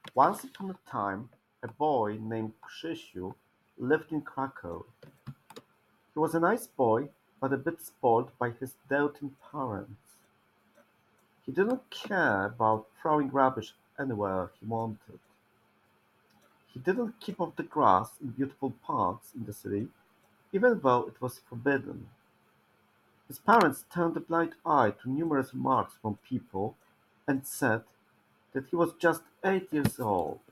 Once upon a time, a boy named Krzysiu lived in Krakow. He was a nice boy, but a bit spoiled by his doting parents. He didn't care about throwing rubbish anywhere he wanted. He didn't keep off the grass in beautiful parks in the city, even though it was forbidden. His parents turned a blind eye to numerous remarks from people and said that he was just 8 years old.